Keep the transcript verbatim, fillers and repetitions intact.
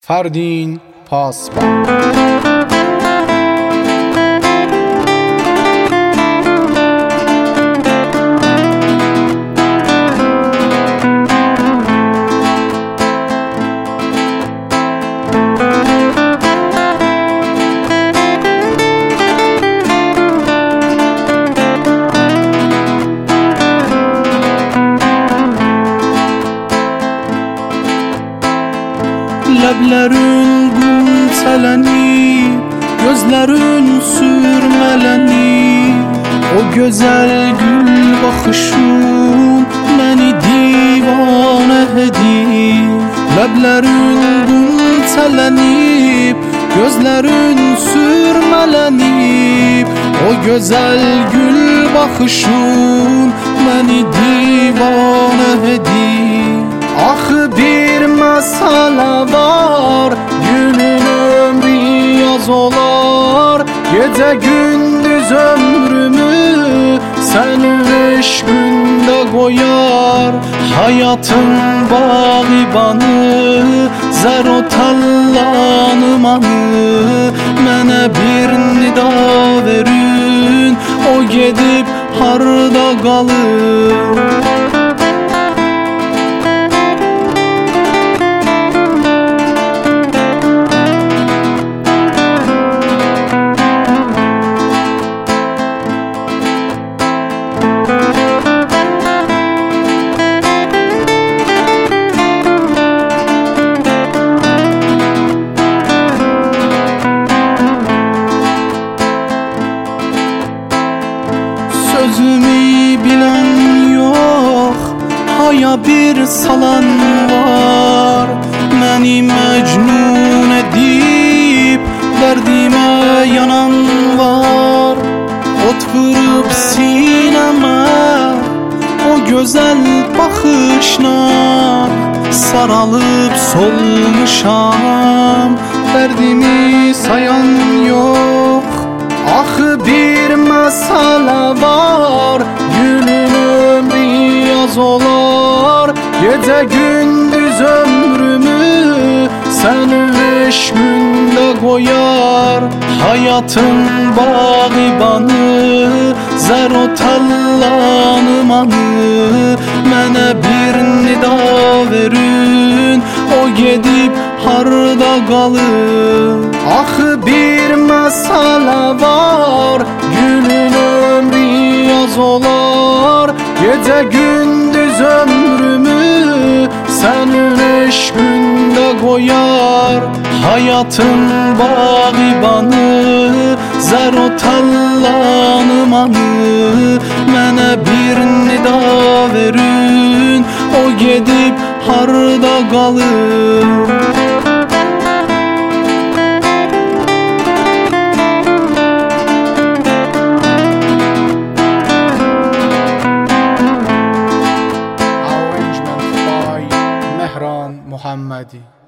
Ferdin Pasba. Ləblərin qumsələnib, gözlərin sürmələnib, o gözəl gül baxışın məni divanə edir. Ləblərin qumsələnib, gözlərin sürmələnib, o gözəl gül baxışın məni divanə edir. Axı bir məsələ var, günün ömrü yaz olar, gecə gündüz ömrümü sənin eşqində qoyar. Həyatın bağibanı, zər o tallanımanı, mənə bir nida verin, o gedib harda qalır. Sözümü bilən yox, haya bir salan var, məni məcnun edib dərdimə yanan var. Ot vurub sinəmə o gözəl baxışla, saralıb solmuşam, dərdimi sayan yox. Axı bir məsələ var, günün ömrü yaz olar, gecə gündüz ömrümü sənin eşqində qoyar. Həyatın bağibanı, zər o tallanımanı, mənə bir nida verin, o gedib harda qalır. Axı bir məsələ var, günün ömrü yaz olar, gecə gündüz ömrümü sənin eşqində qoyar. Həyatın bağibanı, zər o tallanımanı, mənə bir nida verin, o gedib harda qalır. Muhammadi.